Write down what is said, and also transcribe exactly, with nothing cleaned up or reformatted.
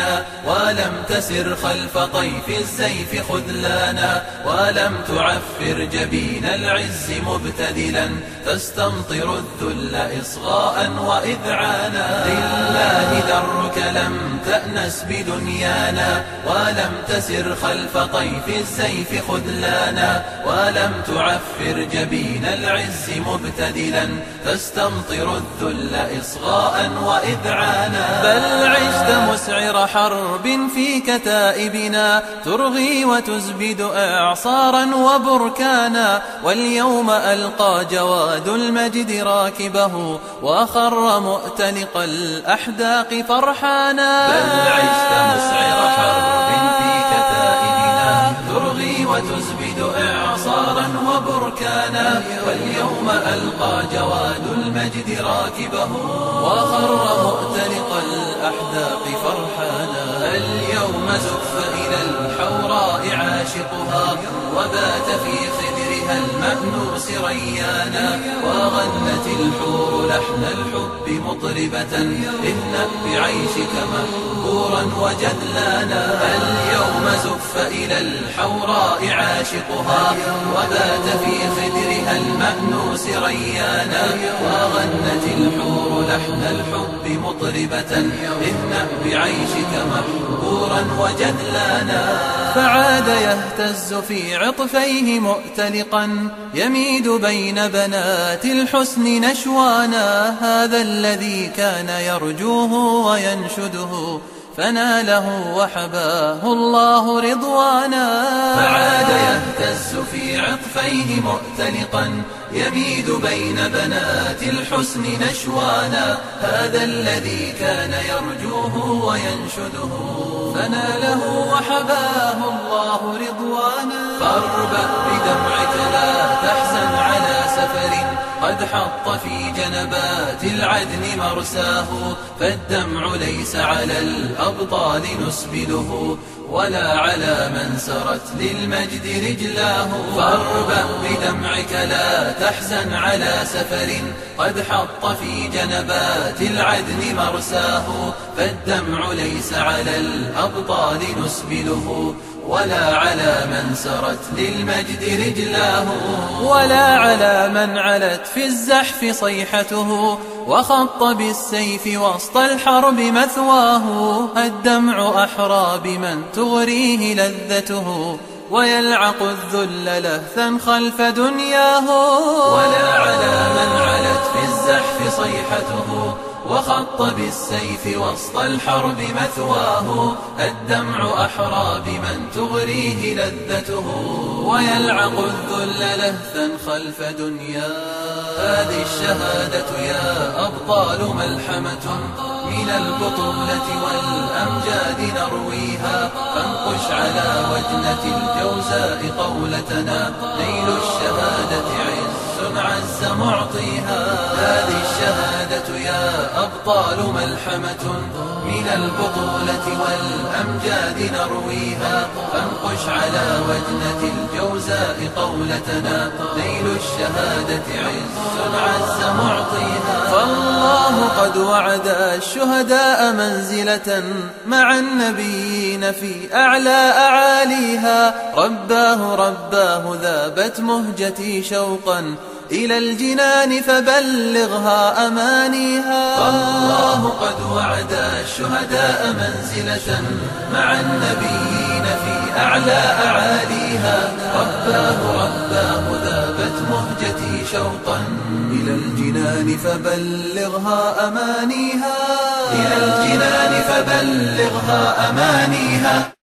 ولم تسر خلف طيف الزيف خذلانا، ولم تعفر جبين العز مبتدلا، تستمطر الذل إصغاء وإذعانا. لله درك لم تأنس بدنيانا، ولم تسر خلف طيف الزيف خذلانا، ولم تعفر جبين العز مبتدلا، تستمطر الذل إصغاء وإذعانا. بل عشت مسعر حرب في كتائبنا، ترغي وتزبد إعصارا وبركانا، واليوم ألقى جواد المجد راكبه، وخر مؤتلق الأحداق فرحانا. بل عشت مسعر حرب في كتائبنا، ترغي وتزبد إعصارا وبركانا، واليوم ألقى جواد المجد راكبه، وخر مؤتلق الأحداق فرحانا. اليوم زف إلى الحوراء عاشقها، وبات في خدرها المأنوس ريانا، وغنت الحور لحن الحب مطربة، اهنأ بعيشك مهبورا وجدلانا. اليوم زف إلى الحوراء عاشقها، وبات في خدرها المأنوس ريانا، وغنت الحور لحن الحب مطربة، اهنأ بعيشك مهبورا وجدلانا. فعاد يهتز في عطفيه مؤتلقا، يميد بين بنات الحسن نشوانا، هذا الذي كان يرجوه وينشده، فناله وحباه الله رضوانا. فعاد يهتز في عطفيه مؤتلقا، يميد بين بنات الحسن نشوانا، هذا الذي كان يرجوه وينشده، فناله وحباه الله رضوانا. فاربأ بدمعك لا تحزن على سفر، قد حط في جنبات العدن مرساه، فالدمع ليس على الأبطال نسبله، ولا على من سرت للمجد رجلاه. فاربأ بدمعك لا تحزن على سفر، قد حط في جنبات العدن مرساه، فالدمع ليس على الأبطال نسبله، ولا على من سرت للمجد رجلاه، ولا على من علت في الزحف صيحته، وخط بالسيف وسط الحرب مثواه. الدمع أحرى بمن تغريه لذته، ويلعق الذل لهثا خلف دنياه. ولا على من علت في الزحف صيحته، وخط بالسيف وسط الحرب مثواه. الدمع أحرى بمن تغريه لذته، ويلعق الذل لهثا خلف دنياه. هذه الشهادة يا أبطال ملحمة، من البطولة والأمجاد نرويها، فانقش على وجنة الجوزاء قولتنا، نيل الشهادة عز عز معطيها. هذه الشهادة يا أبطال ملحمة، من البطولة والأمجاد نرويها، فانقش على وجنة الجوزاء قولتنا، نيل الشهادة عز عز معطيها. فالله قد وعد الشهداء منزلة مع النبيين في أعلى أعاليها، رباه رباه ذابت مهجتي شوقا إلى الجنان فبلغها أمانيها. فالله قد وعد الشهداء منزلة مع النبيين في أعلى أعاليها، رباه رباه ذابت مهجتي شوقا إلى الجنان فبلغها أمانيها، إلى الجنان فبلغها أمانيها.